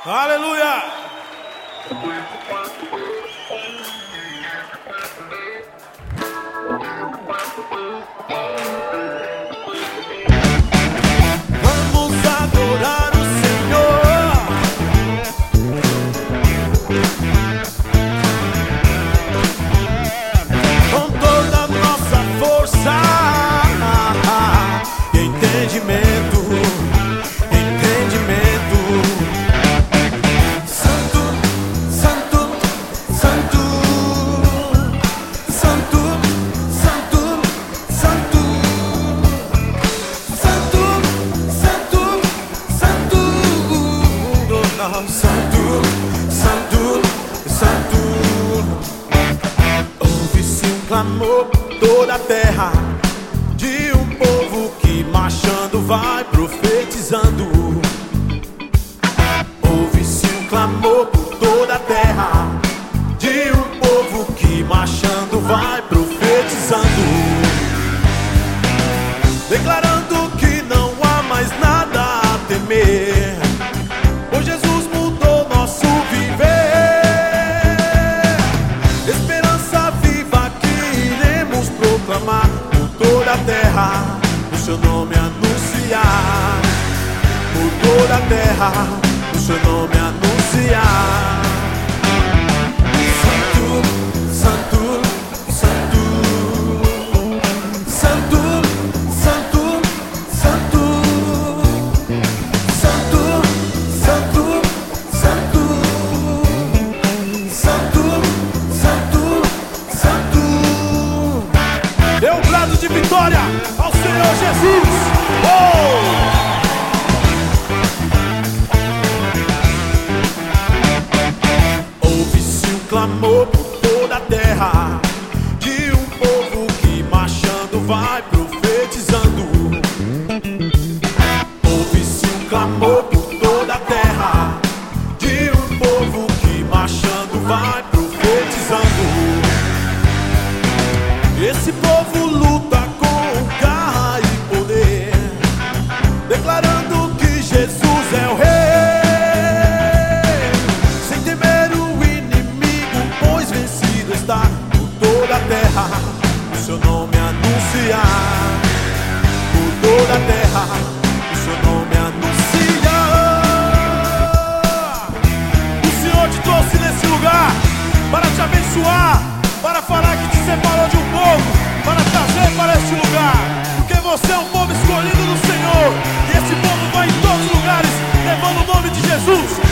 Aleluia! Vamos adorar o Senhor com toda a nossa força e entendimento. Santo, santo, santo. Ouve-se um clamor por toda a terra, de um povo que marchando vai profetizando. Ouve-se um clamor por toda a terra, de um povo que marchando vai profetizando, declarando que não há mais nada a temer. Por toda a terra, o seu nome anunciar. Por toda a terra, o seu nome anunciar. Santo, santo, santo. Santo, santo, santo. Santo, santo, santo. Santo, santo, santo. Dê um brado de vitória ao Senhor Jesus. Ouve-se um clamor por toda a terra, de um povo que marchando vai profetizando. Ouve-se um clamor por toda a terra, de um povo que marchando vai profetizando. Esse povo luta com garra e poder, declarando que Jesus é o Rei. Sem temer o inimigo, pois vencido está. Por toda a terra, o seu nome anunciar. Por toda a terra, o seu nome anunciar. O Senhor te trouxe nesse lugar para te abençoar, para falar que te separou de um povo, para trazer para este lugar, porque você é um povo escolhido do Senhor, e esse povo vai em todos os lugares levando o nome de Jesus.